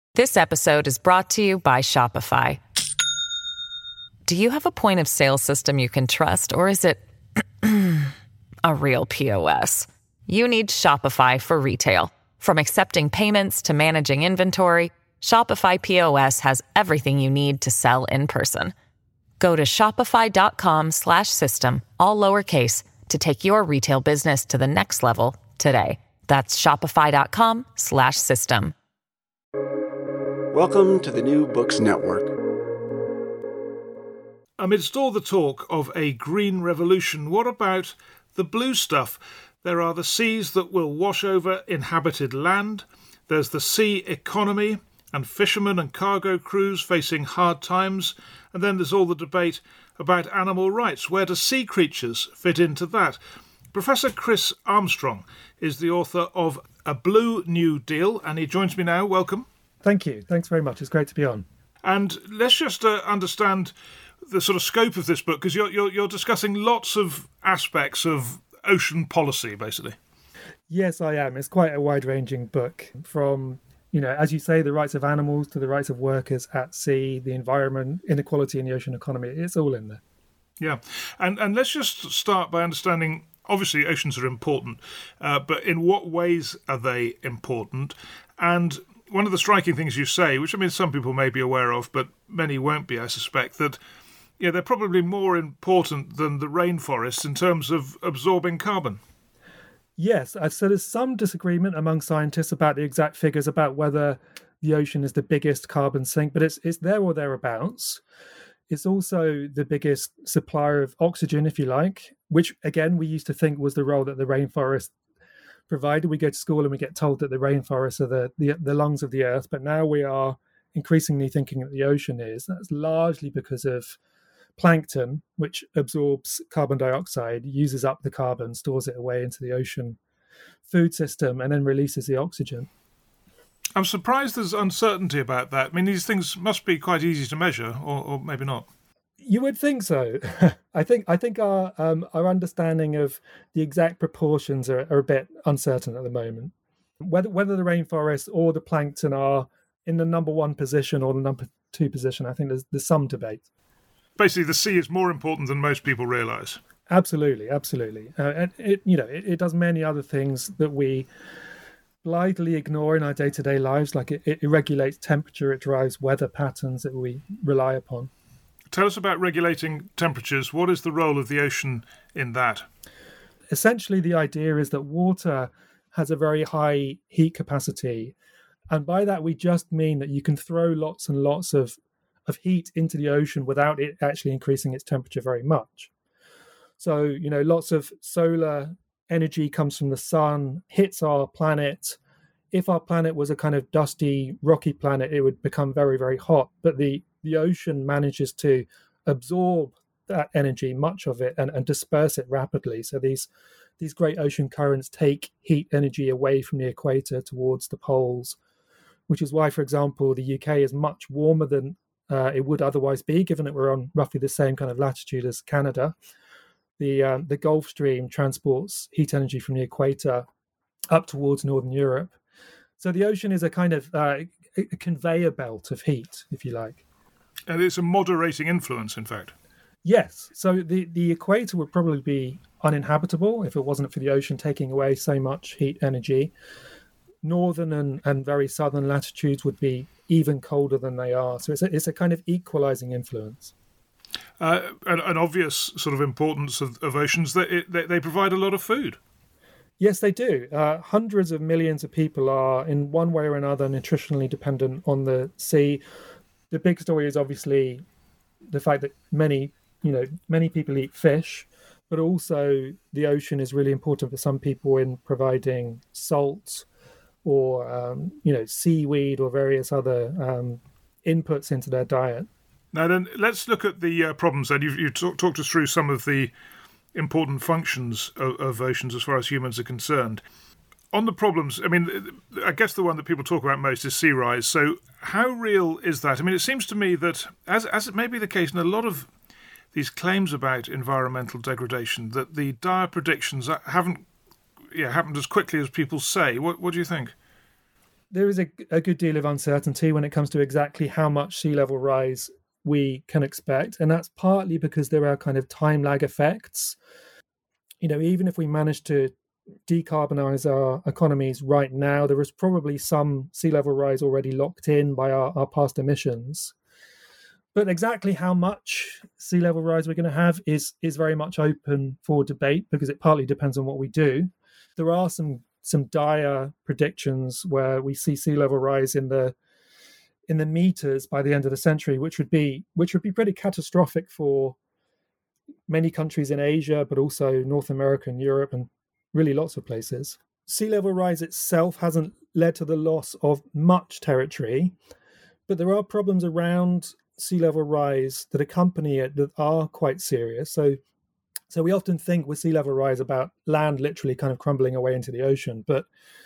This episode is brought to you by Shopify. Do you have a point of sale system you can trust, or is it a real POS? You need Shopify for retail. From accepting payments to managing inventory, Shopify POS has everything you need to sell in person. Go to shopify.com/system, all lowercase, to take your retail business to the next level today. That's shopify.com/system. Welcome to the New Books Network. Amidst all the talk of a green revolution, what about the blue stuff? There are the seas that will wash over inhabited land. There's the sea economy and fishermen and cargo crews facing hard times. And then there's all the debate about animal rights. Where do sea creatures fit into that? Professor Chris Armstrong is the author of A Blue New Deal, and he joins me now. Welcome. Thank you. Thanks very much. It's great to be on. And let's just understand the sort of scope of this book, because you're discussing lots of aspects of ocean policy, basically. Yes, I am. It's quite a wide-ranging book, from, as you say, the rights of animals to the rights of workers at sea, the environment, inequality in the ocean economy. It's all in there. Yeah. And let's just start by understanding, obviously, oceans are important, but in what ways are they important? And one of the striking things you say, which some people may be aware of, but many won't be, I suspect, that they're probably more important than the rainforests in terms of absorbing carbon. Yes, so there's some disagreement among scientists about the exact figures about whether the ocean is the biggest carbon sink, but it's there or thereabouts. It's also the biggest supplier of oxygen, if you like, which, again, we used to think was the role that the rainforest provided. We go to school and we get told that the rainforests are the lungs of the earth, but now we are increasingly thinking that the ocean is. That's largely because of plankton, which absorbs carbon dioxide, uses up the carbon, stores it away into the ocean food system, and then releases the oxygen. I'm surprised there's uncertainty about that. These things must be quite easy to measure, or maybe not. You would think so. I think our understanding of the exact proportions are a bit uncertain at the moment. Whether the rainforest or the plankton are in the number one position or the number two position, I think there's some debate. Basically, the sea is more important than most people realise. Absolutely. And it does many other things that we blithely ignore in our day-to-day lives, like it regulates temperature, it drives weather patterns that we rely upon. Tell us about regulating temperatures. What is the role of the ocean in that? Essentially, the idea is that water has a very high heat capacity. And by that, we just mean that you can throw lots and lots of heat into the ocean without it actually increasing its temperature very much. So, lots of solar energy comes from the sun, hits our planet. If our planet was a kind of dusty, rocky planet, it would become very, very hot. But the ocean manages to absorb that energy, much of it, and disperse it rapidly. So these great ocean currents take heat energy away from the equator towards the poles, which is why, for example, the UK is much warmer than it would otherwise be, given that we're on roughly the same kind of latitude as Canada. The Gulf Stream transports heat energy from the equator up towards Northern Europe. So the ocean is a kind of a conveyor belt of heat, if you like. And it's a moderating influence, in fact. Yes. So the equator would probably be uninhabitable if it wasn't for the ocean taking away so much heat energy. Northern and very southern latitudes would be even colder than they are. So it's a kind of equalizing influence. An obvious sort of importance of oceans, that they provide a lot of food. Yes, they do. Hundreds of millions of people are, in one way or another, nutritionally dependent on the sea. The big story is obviously the fact that many people eat fish, but also the ocean is really important for some people in providing salt or seaweed or various other inputs into their diet. Now then, let's look at the problems. Then you talked us through some of the important functions of oceans as far as humans are concerned. On the problems, I guess the one that people talk about most is sea rise. So how real is that? It seems to me that, as it may be the case in a lot of these claims about environmental degradation, that the dire predictions haven't happened as quickly as people say. What do you think? There is a good deal of uncertainty when it comes to exactly how much sea level rise we can expect. And that's partly because there are kind of time lag effects. Even if we manage to decarbonize our economies right now, there is probably some sea level rise already locked in by our past emissions. But exactly how much sea level rise we're going to have is very much open for debate, because it partly depends on what we do. There are some dire predictions where we see sea level rise in the meters by the end of the century, which would be pretty catastrophic for many countries in Asia, but also North America and Europe, and really lots of places. Sea level rise itself hasn't led to the loss of much territory, but there are problems around sea level rise that accompany it that are quite serious. So we often think with sea level rise about land literally kind of crumbling away into the ocean, but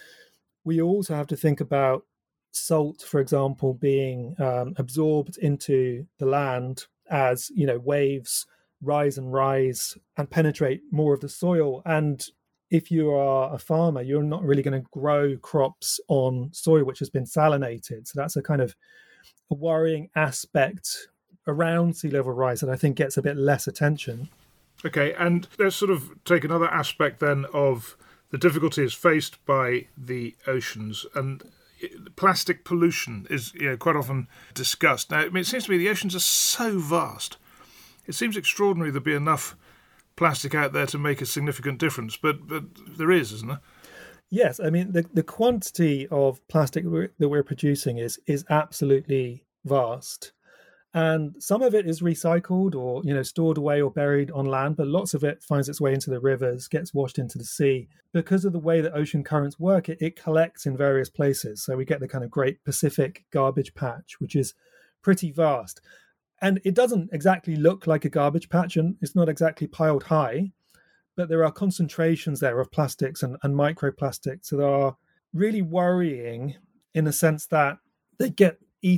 we also have to think about salt, for example, being absorbed into the land as waves rise and penetrate more of the soil. And if you are a farmer, you're not really going to grow crops on soil which has been salinated. So that's a kind of a worrying aspect around sea level rise that I think gets a bit less attention. Okay, and let's sort of take another aspect then of the difficulties faced by the oceans. And plastic pollution is quite often discussed. Now, it seems to me the oceans are so vast. It seems extraordinary there'd be enough plastic out there to make a significant difference, but there is, isn't there? Yes, I mean the quantity of plastic that we're producing is absolutely vast, and some of it is recycled or stored away or buried on land, but lots of it finds its way into the rivers, gets washed into the sea. Because of the way that ocean currents work, it collects in various places. So we get the kind of Great Pacific Garbage Patch, which is pretty vast, and it doesn't exactly look like a garbage patch, and it's not exactly piled high. But there are concentrations there of plastics and microplastics that are really worrying in the sense that they get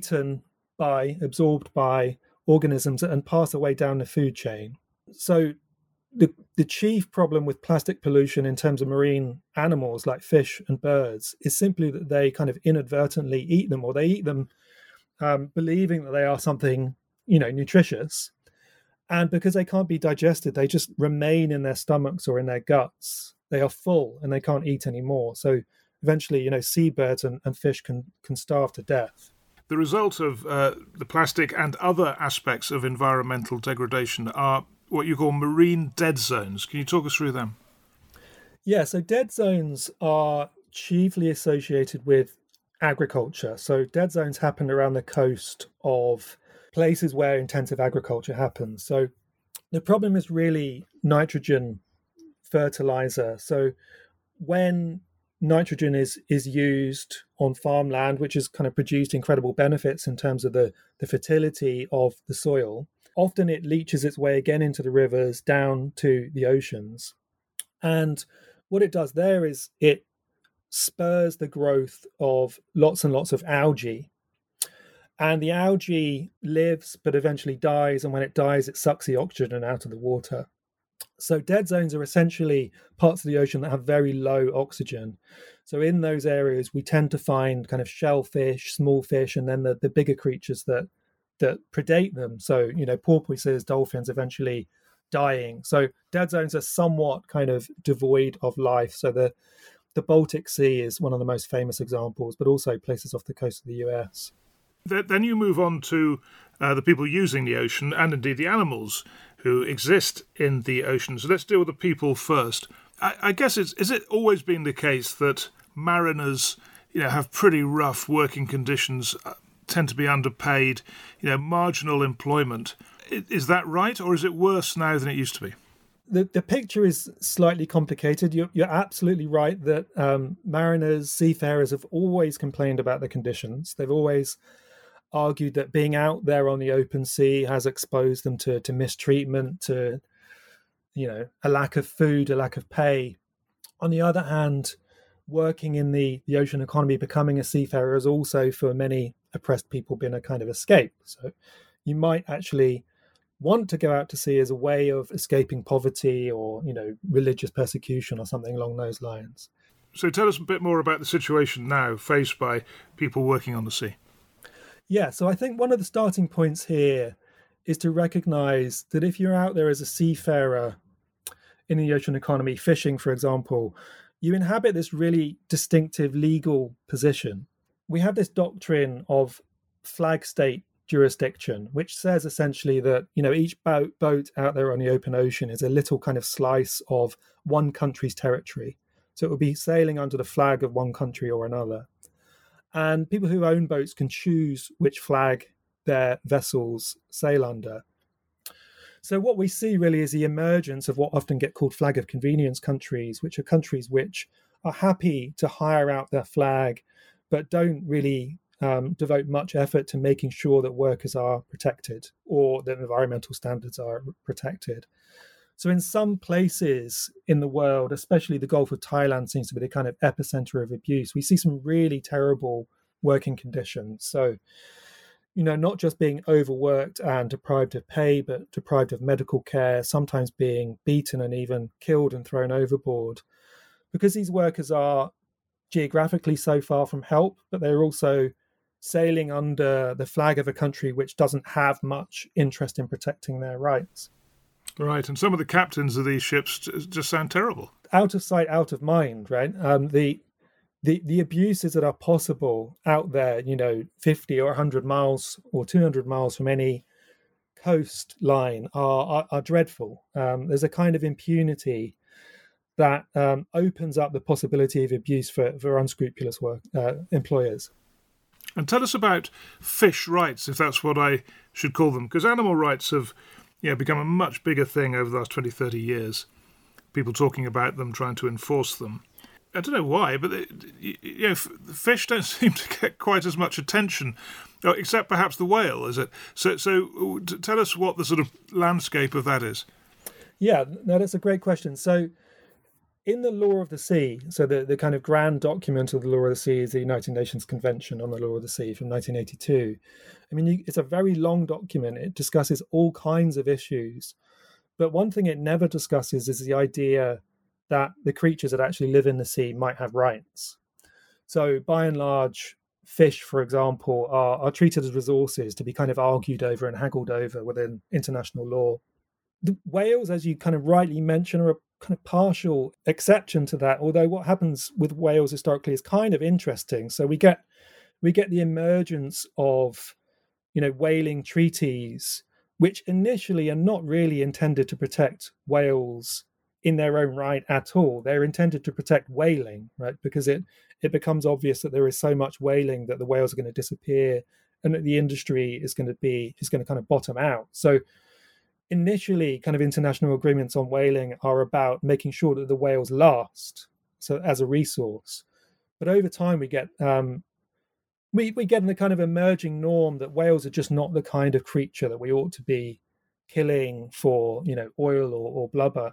absorbed by organisms and pass away down the food chain. So the chief problem with plastic pollution in terms of marine animals like fish and birds is simply that they kind of inadvertently eat them, or they eat them believing that they are something, nutritious. And because they can't be digested, they just remain in their stomachs or in their guts. They are full and they can't eat anymore. So eventually, seabirds and fish can starve to death. The result of the plastic and other aspects of environmental degradation are what you call marine dead zones. Can you talk us through them? Yeah, so dead zones are chiefly associated with agriculture. So dead zones happen around the coast of places where intensive agriculture happens. So the problem is really nitrogen fertilizer. So when nitrogen is used on farmland, which has kind of produced incredible benefits in terms of the fertility of the soil, often it leaches its way again into the rivers, down to the oceans. And what it does there is it spurs the growth of lots and lots of algae. And the algae lives, but eventually dies. And when it dies, it sucks the oxygen out of the water. So dead zones are essentially parts of the ocean that have very low oxygen. So in those areas, we tend to find kind of shellfish, small fish, and then the bigger creatures that predate them. So, porpoises, dolphins eventually dying. So dead zones are somewhat kind of devoid of life. So the Baltic Sea is one of the most famous examples, but also places off the coast of the US. Then you move on to the people using the ocean and indeed the animals who exist in the ocean. So let's deal with the people first. I guess is it always been the case that mariners, have pretty rough working conditions, tend to be underpaid, marginal employment. Is that right, or is it worse now than it used to be? The picture is slightly complicated. You're absolutely right that mariners, seafarers have always complained about the conditions. They've always argued that being out there on the open sea has exposed them to mistreatment, to a lack of food, a lack of pay. On the other hand, working in the ocean economy, becoming a seafarer has also for many oppressed people been a kind of escape. So you might actually want to go out to sea as a way of escaping poverty or religious persecution or something along those lines. So tell us a bit more about the situation now faced by people working on the sea. Yeah, so I think one of the starting points here is to recognize that if you're out there as a seafarer in the ocean economy, fishing, for example, you inhabit this really distinctive legal position. We have this doctrine of flag state jurisdiction, which says essentially that, each boat out there on the open ocean is a little kind of slice of one country's territory. So it would be sailing under the flag of one country or another. And people who own boats can choose which flag their vessels sail under. So what we see really is the emergence of what often get called flag of convenience countries, which are countries which are happy to hire out their flag, but don't really devote much effort to making sure that workers are protected or that environmental standards are protected. So in some places in the world, especially the Gulf of Thailand seems to be the kind of epicenter of abuse. We see some really terrible working conditions. So, not just being overworked and deprived of pay, but deprived of medical care, sometimes being beaten and even killed and thrown overboard. Because these workers are geographically so far from help, but they're also sailing under the flag of a country which doesn't have much interest in protecting their rights. Right, and some of the captains of these ships just sound terrible. Out of sight, out of mind, right? The abuses that are possible out there, 50 or 100 miles or 200 miles from any coastline are dreadful. There's a kind of impunity that opens up the possibility of abuse for unscrupulous employers. And tell us about fish rights, if that's what I should call them, because animal rights have become a much bigger thing over the last 20, 30 years. People talking about them, trying to enforce them. I don't know why, but fish don't seem to get quite as much attention, except perhaps the whale, is it? So tell us what the sort of landscape of that is. Yeah, no, that's a great question. So in the Law of the Sea, so the kind of grand document of the Law of the Sea is the United Nations Convention on the Law of the Sea from 1982. I mean, it's a very long document. It discusses all kinds of issues. But one thing it never discusses is the idea that the creatures that actually live in the sea might have rights. So by and large, fish, for example, are treated as resources to be kind of argued over and haggled over within international law. The whales, as you kind of rightly mention, are a kind of partial exception to that, although what happens with whales historically is kind of interesting. So we get the emergence of whaling treaties, which initially are not really intended to protect whales in their own right at all. They're intended to protect whaling, right? Because it becomes obvious that there is so much whaling that the whales are going to disappear and that the industry is going to kind of bottom out. So initially, kind of international agreements on whaling are about making sure that the whales last, so as a resource. But over time, we get in the kind of emerging norm that whales are just not the kind of creature that we ought to be killing for, oil or blubber.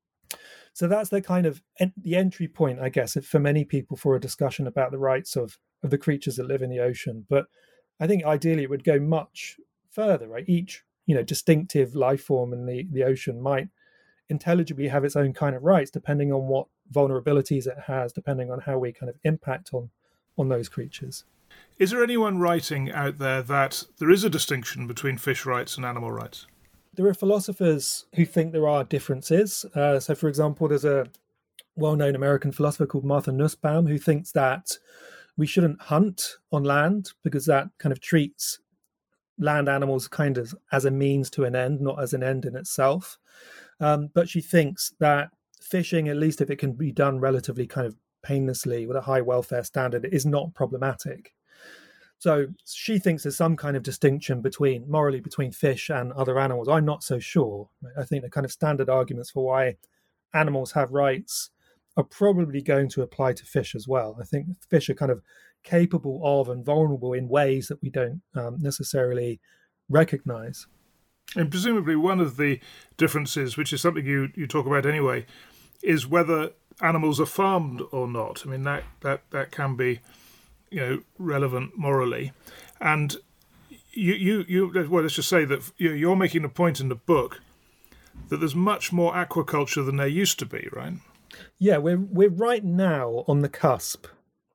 So that's the kind of the entry point, I guess, for many people for a discussion about the rights of the creatures that live in the ocean. But I think ideally it would go much further, right? Each, distinctive life form in the ocean might intelligibly have its own kind of rights, depending on what vulnerabilities it has, depending on how we kind of impact on those creatures. Is there anyone writing out there that there is a distinction between fish rights and animal rights? There are philosophers who think there are differences. So, for example, there's a well-known American philosopher called Martha Nussbaum who thinks that we shouldn't hunt on land because that kind of treats land animals kind of as a means to an end, not as an end in itself. But she thinks that fishing, at least if it can be done relatively kind of painlessly with a high welfare standard, is not problematic. So she thinks there's some kind of distinction morally between fish and other animals. I'm not so sure. I think the kind of standard arguments for why animals have rights are probably going to apply to fish as well. I think fish are kind of capable of and vulnerable in ways that we don't necessarily recognize. And presumably one of the differences, which is something you talk about anyway, is whether animals are farmed or not. I mean, that can be relevant morally. And let's just say that you're making a point in the book that there's much more aquaculture than there used to be, right? Yeah, we're right now on the cusp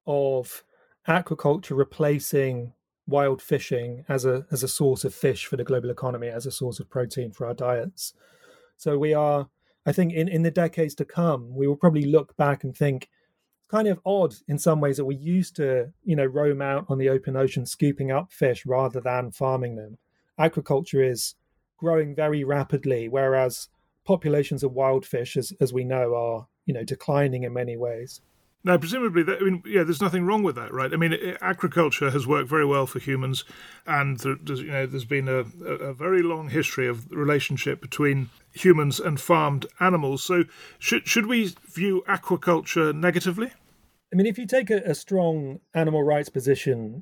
of aquaculture replacing wild fishing as a source of fish for the global economy, as a source of protein for our diets. So we are, I think, in the decades to come, we will probably look back and think kind of odd in some ways that we used to, roam out on the open ocean scooping up fish rather than farming them. Aquaculture is growing very rapidly, whereas populations of wild fish, as we know, are declining in many ways. Now, presumably, there's nothing wrong with that, right? I mean, agriculture has worked very well for humans, and there's been a very long history of the relationship between humans and farmed animals. So, should we view aquaculture negatively? I mean, if you take a strong animal rights position,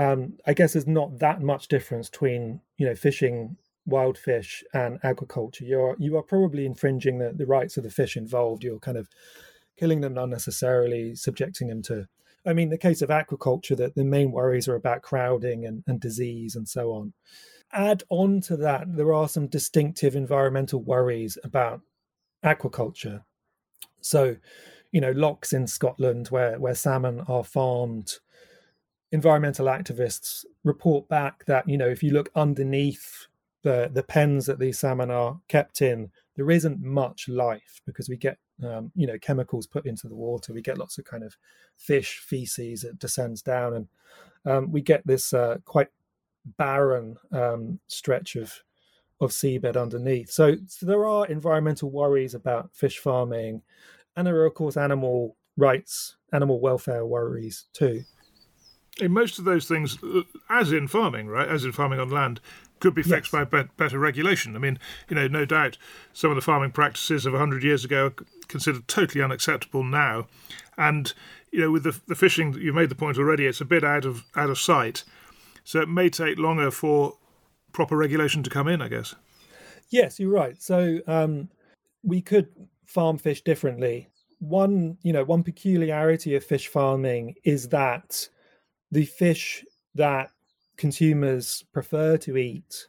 I guess there's not that much difference between fishing wild fish and agriculture. You are probably infringing the rights of the fish involved. You're kind of killing them unnecessarily, subjecting them to, I mean, the case of aquaculture, that the main worries are about crowding and disease and so on. Add on to that, there are some distinctive environmental worries about aquaculture. So, lochs in Scotland where salmon are farmed, environmental activists report back that, if you look underneath the pens that these salmon are kept in, there isn't much life because we get chemicals put into the water. We get lots of kind of fish feces that descends down, and we get this quite barren stretch of seabed underneath. So there are environmental worries about fish farming, and there are, of course, animal rights, animal welfare worries too. In most of those things, as in farming, right, as in farming on land, could be fixed by better regulation. I mean, no doubt some of the farming practices of 100 years ago are considered totally unacceptable now. And, with the fishing, you made the point already, it's a bit out of sight. So it may take longer for proper regulation to come in, I guess. Yes, you're right. So we could farm fish differently. One peculiarity of fish farming is that the fish that consumers prefer to eat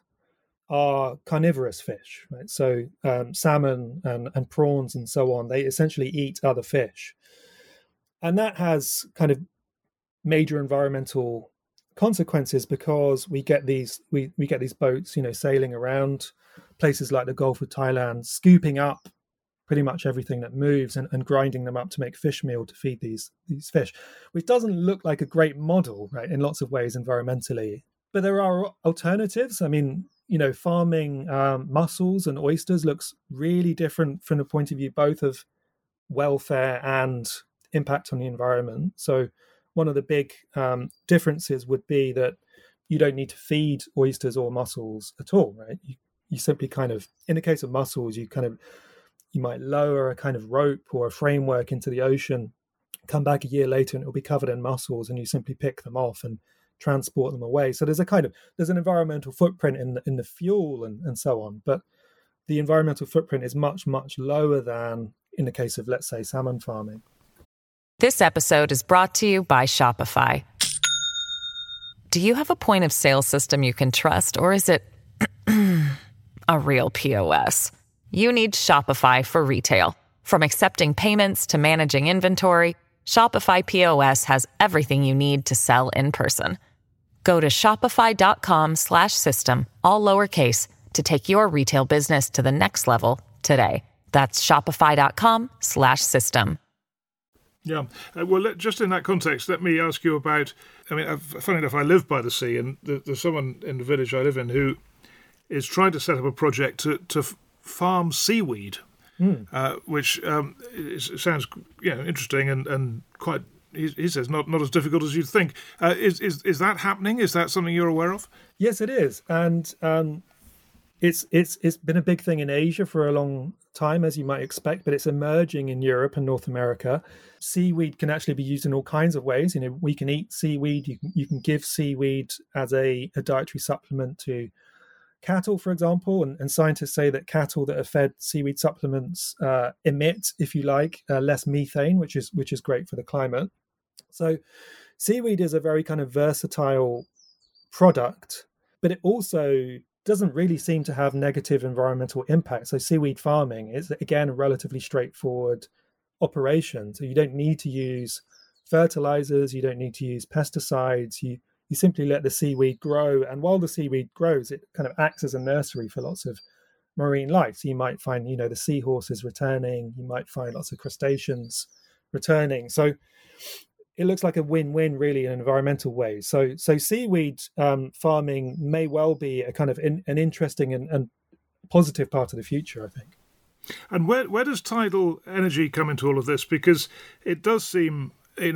are carnivorous fish, right? So salmon and prawns and so on, they essentially eat other fish. And that has kind of major environmental consequences because we get these boats, sailing around places like the Gulf of Thailand, scooping up pretty much everything that moves and grinding them up to make fish meal to feed these fish, which doesn't look like a great model, right, in lots of ways environmentally. But there are alternatives. I mean, farming mussels and oysters looks really different from the point of view both of welfare and impact on the environment. So one of the big differences would be that you don't need to feed oysters or mussels at all, right? You simply kind of, in the case of mussels, you might lower a kind of rope or a framework into the ocean, come back a year later and it'll be covered in mussels, and you simply pick them off and transport them away. So there's an environmental footprint in the fuel and so on, but the environmental footprint is much, much lower than in the case of, let's say, salmon farming. This episode is brought to you by Shopify. Do you have a point of sale system you can trust, or is it a real POS? You need Shopify for retail. From accepting payments to managing inventory, Shopify POS has everything you need to sell in person. Go to shopify.com/system, all lowercase, to take your retail business to the next level today. That's shopify.com/system. Yeah. Well, just in that context, let me ask you about, I mean, funny enough, I live by the sea, and there's someone in the village I live in who is trying to set up a project to farm seaweed, which sounds interesting and quite, he says, not as difficult as you'd think. Is that happening? Is that something you're aware of? Yes, it is. And it's been a big thing in Asia for a long time, as you might expect, but it's emerging in Europe and North America. Seaweed can actually be used in all kinds of ways. We can eat seaweed. You can give seaweed as a dietary supplement to cattle, for example, and scientists say that cattle that are fed seaweed supplements emit, if you like, less methane, which is great for the climate. So seaweed is a very kind of versatile product, but it also doesn't really seem to have negative environmental impact. So seaweed farming is, again, relatively straightforward. operation. So you don't need to use fertilizers, you don't need to use pesticides. You simply let the seaweed grow, and while the seaweed grows, it kind of acts as a nursery for lots of marine life. So you might find, the seahorses returning, you might find lots of crustaceans returning. So it looks like a win-win, really, in an environmental way. So seaweed farming may well be a kind of an interesting and positive part of the future, I think. And where does tidal energy come into all of this? Because it does seem,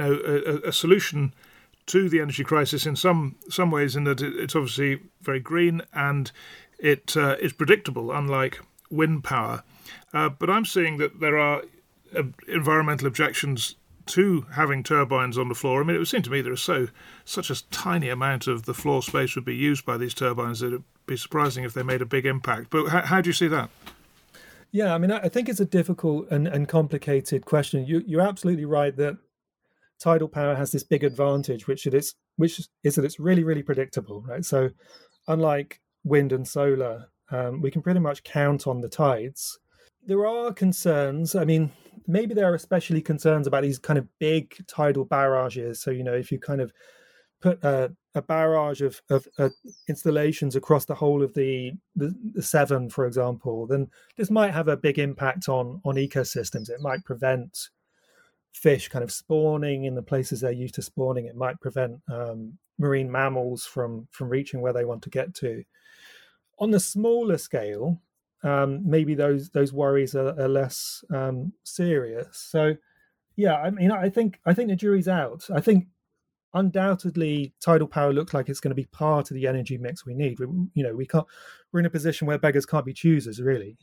a solution to the energy crisis in some ways, in that it's obviously very green and it is predictable, unlike wind power. But I'm seeing that there are environmental objections to having turbines on the floor. I mean, it would seem to me there is such a tiny amount of the floor space would be used by these turbines that it would be surprising if they made a big impact. But how do you see that? Yeah, I mean, I think it's a difficult and complicated question. You're absolutely right that tidal power has this big advantage, which is that it's really, really predictable, right? So unlike wind and solar, we can pretty much count on the tides. There are concerns. I mean, maybe there are especially concerns about these kind of big tidal barrages. So, if you kind of put a barrage of installations across the whole of the Severn, for example, then this might have a big impact on ecosystems. It might prevent fish kind of spawning in the places they're used to spawning. It might prevent marine mammals from reaching where they want to get to. On the smaller scale, maybe those worries are less serious. So, yeah, I mean, I think the jury's out. I think undoubtedly tidal power looks like it's going to be part of the energy mix we need. We're in a position where beggars can't be choosers, really.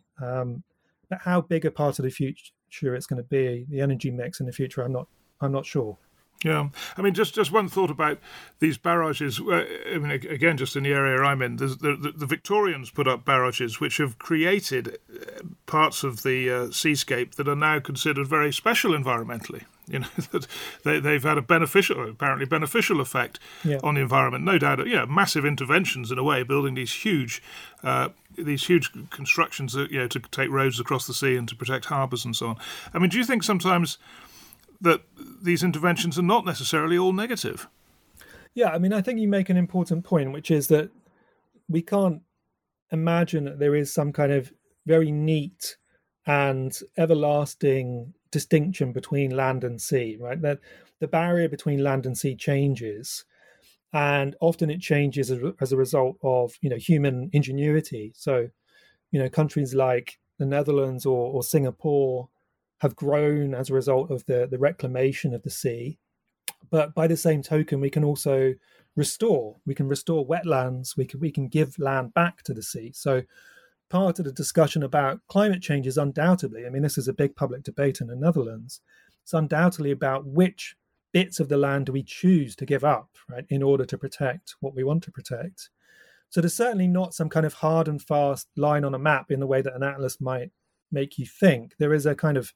But how big a part of the future it's going to be, the energy mix in the future, I'm not sure. Yeah, I mean, just one thought about these barrages. I mean, again, just in the area I'm in, the Victorians put up barrages which have created parts of the seascape that are now considered very special environmentally. That they've had apparently beneficial effect on the environment. No doubt, massive interventions in a way, building these huge constructions, to take roads across the sea and to protect harbours and so on. I mean, do you think sometimes that these interventions are not necessarily all negative? Yeah, I mean, I think you make an important point, which is that we can't imagine that there is some kind of very neat and everlasting distinction between land and sea, right? That the barrier between land and sea changes, and often it changes as a result of human ingenuity. So, countries like the Netherlands or Singapore have grown as a result of the reclamation of the sea. But by the same token, we can also restore. We can restore wetlands. We can give land back to the sea. So part of the discussion about climate change is undoubtedly, I mean, this is a big public debate in the Netherlands. It's undoubtedly about which bits of the land do we choose to give up, right, in order to protect what we want to protect. So there's certainly not some kind of hard and fast line on a map in the way that an atlas might make you think. There is a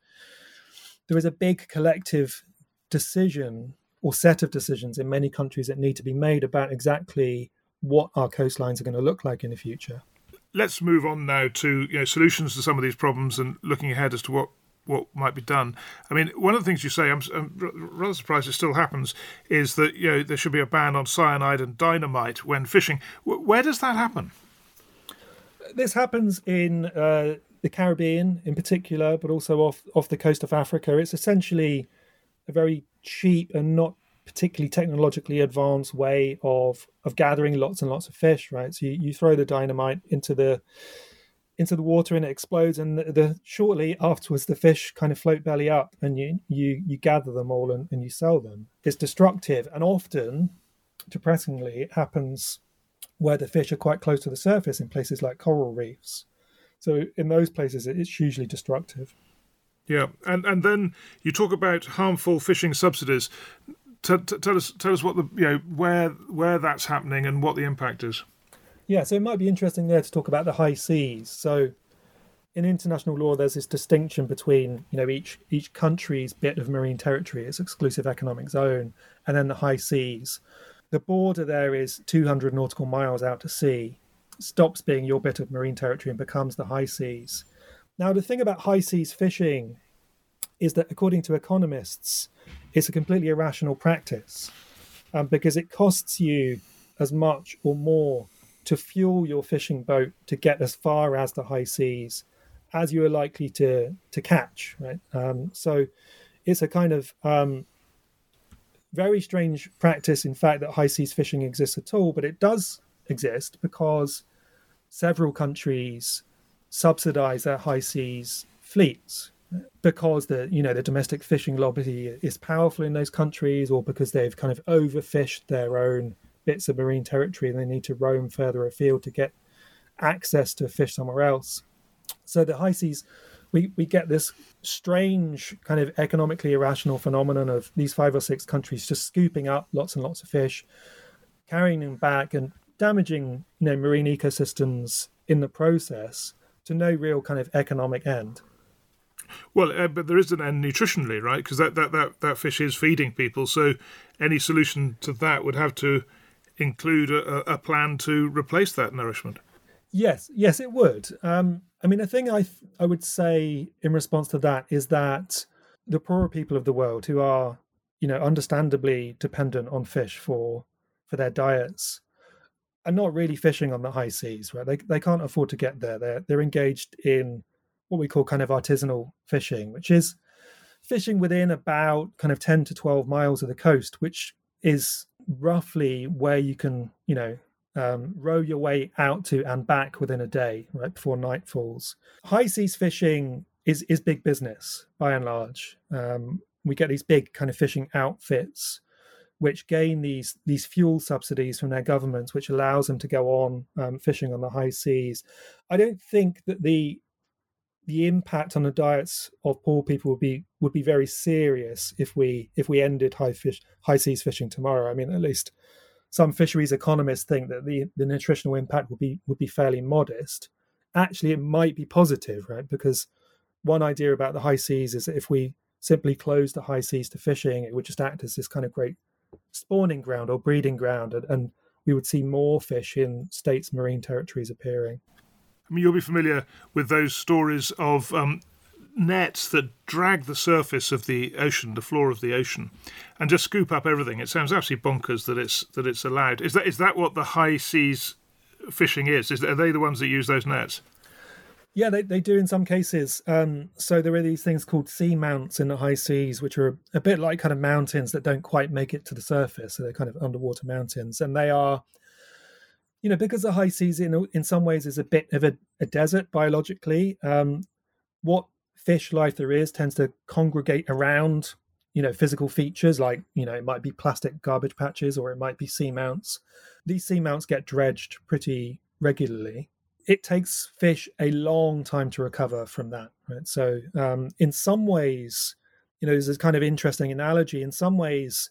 big collective decision or set of decisions in many countries that need to be made about exactly what our coastlines are going to look like in the future. Let's move on now to solutions to some of these problems and looking ahead as to what might be done. I mean, one of the things you say, I'm rather surprised it still happens, is that there should be a ban on cyanide and dynamite when fishing. Where does that happen? This happens in the Caribbean in particular, but also off the coast of Africa. It's essentially a very cheap and not particularly technologically advanced way of gathering lots and lots of fish, right? So you throw the dynamite into the water and it explodes, and shortly afterwards the fish kind of float belly up, and you gather them all and you sell them. It's destructive, and often, depressingly, it happens where the fish are quite close to the surface in places like coral reefs. So in those places, it's hugely destructive. Yeah, and then you talk about harmful fishing subsidies. Tell us what where that's happening and what the impact is. Yeah, so it might be interesting there to talk about the high seas. So in international law, there's this distinction between each country's bit of marine territory, its exclusive economic zone, and then the high seas. The border there is 200 nautical miles out to sea, stops being your bit of marine territory and becomes the high seas. Now, the thing about high seas fishing is that according to economists, it's a completely irrational practice because it costs you as much or more to fuel your fishing boat to get as far as the high seas as you are likely to catch, right? So it's a kind of very strange practice, in fact, that high seas fishing exists at all, but it does exist because several countries subsidize their high seas fleets because the domestic fishing lobby is powerful in those countries, or because they've kind of overfished their own bits of marine territory and they need to roam further afield to get access to fish somewhere else. So the high seas, we get this strange kind of economically irrational phenomenon of these 5 or 6 countries just scooping up lots and lots of fish, carrying them back and damaging marine ecosystems in the process to no real kind of economic end. Well, but there is an end nutritionally, right? Because that fish is feeding people. So any solution to that would have to include a plan to replace that nourishment. Yes, it would. I mean, a thing I would say in response to that is that the poorer people of the world, who are, understandably dependent on fish for their diets, are not really fishing on the high seas, right? They can't afford to get there. They're engaged in what we call kind of artisanal fishing, which is fishing within about kind of 10 to 12 miles of the coast, which is roughly where you can, row your way out to and back within a day, right before night falls. High seas fishing is big business by and large. We get these big kind of fishing outfits which gain these fuel subsidies from their governments, which allows them to go on fishing on the high seas. I don't think that the impact on the diets of poor people would be very serious if we ended high seas fishing tomorrow. I mean, at least some fisheries economists think that the nutritional impact would be fairly modest. Actually, it might be positive, right? Because one idea about the high seas is that if we simply close the high seas to fishing, it would just act as this kind of great spawning ground or breeding ground, and we would see more fish in states' marine territories appearing. I mean, you'll be familiar with those stories of nets that drag the surface of the ocean, the floor of the ocean, and just scoop up everything. It sounds absolutely bonkers that it's allowed. Is that what the high seas fishing is? Are they the ones that use those nets? Yeah, they do in some cases. So there are these things called seamounts in the high seas, which are a bit like kind of mountains that don't quite make it to the surface. So they're kind of underwater mountains, and they are, because the high seas in some ways is a bit of a desert biologically. What fish life there is tends to congregate around, physical features like, it might be plastic garbage patches or it might be seamounts. These seamounts get dredged pretty regularly. It takes fish a long time to recover from that, right? So in some ways, there's this kind of interesting analogy. In some ways,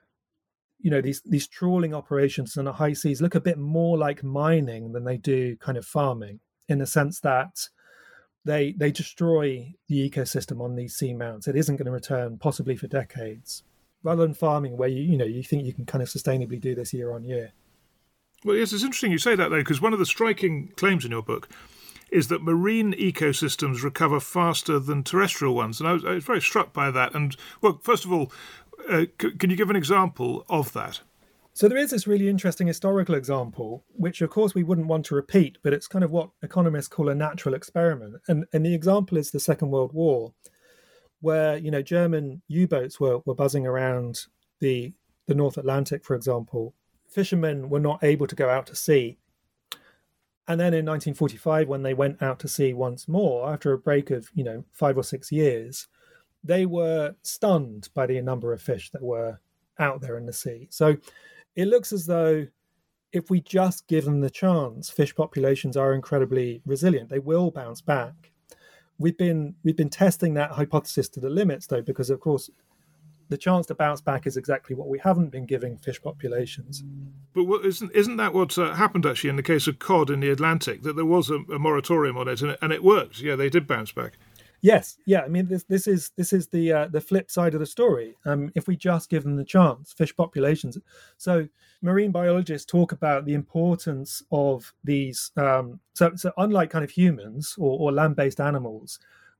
these trawling operations in the high seas look a bit more like mining than they do kind of farming, in the sense that they destroy the ecosystem on these seamounts. It isn't going to return possibly for decades, rather than farming where you think you can kind of sustainably do this year on year. Well, yes, it's interesting you say that, though, because one of the striking claims in your book is that marine ecosystems recover faster than terrestrial ones. And I was very struck by that. And, well, first of all, can you give an example of that? So there is this really interesting historical example, which, of course, we wouldn't want to repeat, but it's kind of what economists call a natural experiment. And the example is the Second World War, where, German U-boats were buzzing around the North Atlantic, for example. Fishermen were not able to go out to sea. And then in 1945, when they went out to sea once more, after a break of, 5 or 6 years, they were stunned by the number of fish that were out there in the sea. So it looks as though if we just give them the chance, fish populations are incredibly resilient. They will bounce back. We've been testing that hypothesis to the limits, though, because, of course, the chance to bounce back is exactly what we haven't been giving fish populations. But isn't that what happened actually in the case of cod in the Atlantic? That there was a moratorium on it, and it worked. Yeah, they did bounce back. Yes, yeah. I mean, this is the flip side of the story. If we just give them the chance, fish populations. So marine biologists talk about the importance of these. So unlike kind of humans or land-based animals,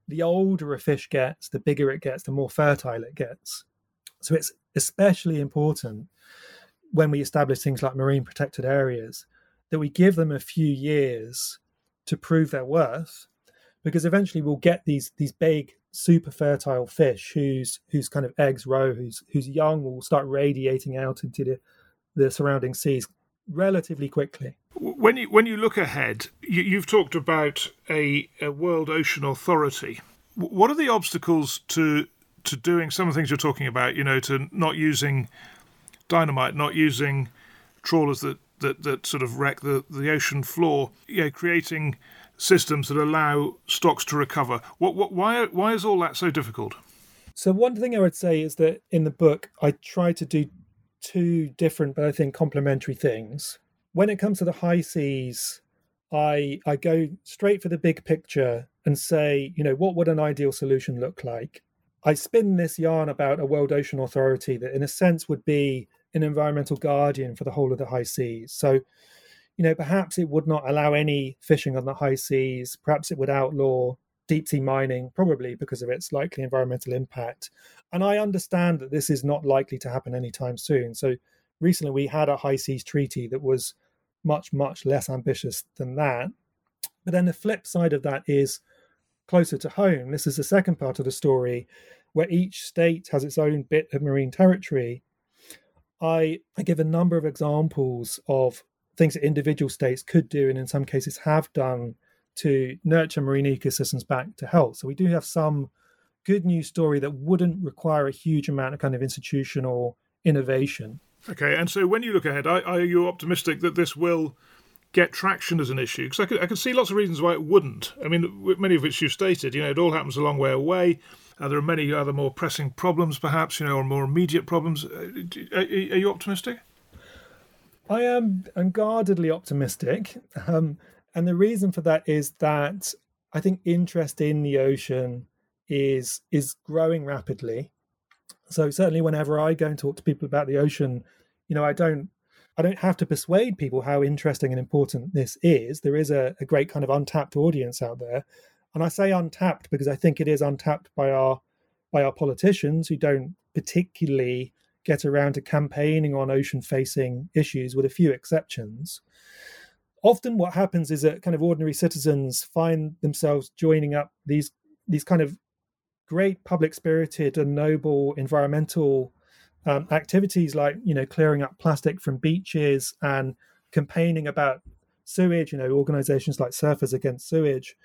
the older a fish gets, the bigger it gets, the more fertile it gets. So it's especially important when we establish things like marine protected areas that we give them a few years to prove their worth, because eventually we'll get these big, super fertile fish whose kind of eggs row, whose young will start radiating out into the surrounding seas relatively quickly. When you look ahead, you've talked about a World Ocean Authority. What are the obstacles to doing some of the things you're talking about? To not using dynamite, not using trawlers that sort of wreck the ocean floor. Creating systems that allow stocks to recover. Why is all that so difficult? So one thing I would say is that in the book, I try to do two different, but I think complementary things. When it comes to the high seas, I go straight for the big picture and say, what would an ideal solution look like? I spin this yarn about a World Ocean Authority that in a sense would be an environmental guardian for the whole of the high seas. So, perhaps it would not allow any fishing on the high seas. Perhaps it would outlaw deep sea mining, probably because of its likely environmental impact. And I understand that this is not likely to happen anytime soon. So recently we had a high seas treaty that was much, much less ambitious than that. But then the flip side of that is closer to home. This is the second part of the story, where each state has its own bit of marine territory. I give a number of examples of things that individual states could do, and in some cases have done, to nurture marine ecosystems back to health. So we do have some good news story that wouldn't require a huge amount of kind of institutional innovation. Okay, and so when you look ahead, are you optimistic that this will get traction as an issue? Because I can see lots of reasons why it wouldn't. I mean, many of which you stated, it all happens a long way away. There are many other more pressing problems, perhaps, or more immediate problems. Are you optimistic? I am unguardedly optimistic. And the reason for that is that I think interest in the ocean is growing rapidly. So certainly whenever I go and talk to people about the ocean, I don't have to persuade people how interesting and important this is. There is a great kind of untapped audience out there. And I say untapped because I think it is untapped by our politicians who don't particularly get around to campaigning on ocean-facing issues, with a few exceptions. Often what happens is that kind of ordinary citizens find themselves joining up these kind of great public-spirited and noble environmental activities, like clearing up plastic from beaches and campaigning about sewage, organizations like Surfers Against Sewage,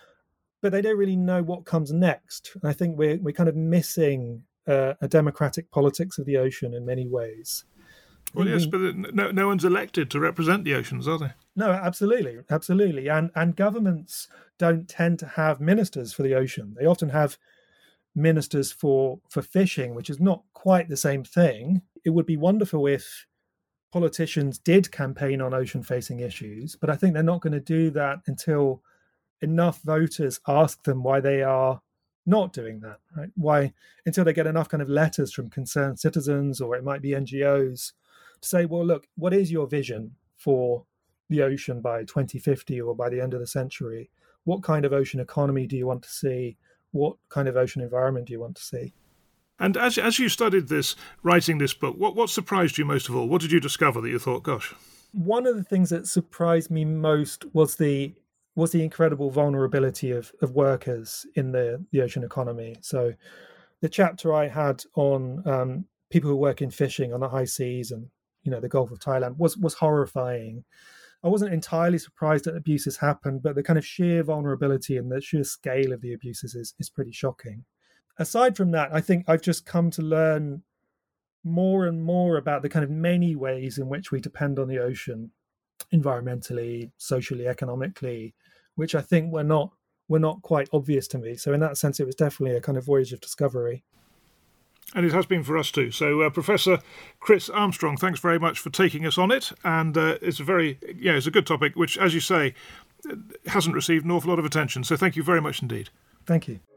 but they don't really know what comes next. And I think we're kind of missing a democratic politics of the ocean in many ways. Well, yes, but no one's elected to represent the oceans, are they? No, absolutely. And governments don't tend to have ministers for the ocean. They often have ministers for fishing, which is not quite the same thing. It would be wonderful if politicians did campaign on ocean-facing issues, but I think they're not going to do that until enough voters ask them why they are not doing that, right? Why, until they get enough kind of letters from concerned citizens, or it might be NGOs, to say, well, look, what is your vision for the ocean by 2050 or by the end of the century? What kind of ocean economy do you want to see? What kind of ocean environment do you want to see? And as you studied this, writing this book, what surprised you most of all? What did you discover that you thought, gosh? One of the things that surprised me most was the incredible vulnerability of workers in the ocean economy. So the chapter I had on people who work in fishing on the high seas and the Gulf of Thailand was horrifying. I wasn't entirely surprised that abuses happened, but the kind of sheer vulnerability and the sheer scale of the abuses is pretty shocking. Aside from that, I think I've just come to learn more and more about the kind of many ways in which we depend on the ocean, environmentally, socially, economically, which I think were not quite obvious to me. So in that sense, it was definitely a kind of voyage of discovery. And it has been for us too. So Professor Chris Armstrong, thanks very much for taking us on it. And it's a good topic, which, as you say, hasn't received an awful lot of attention. So thank you very much indeed. Thank you.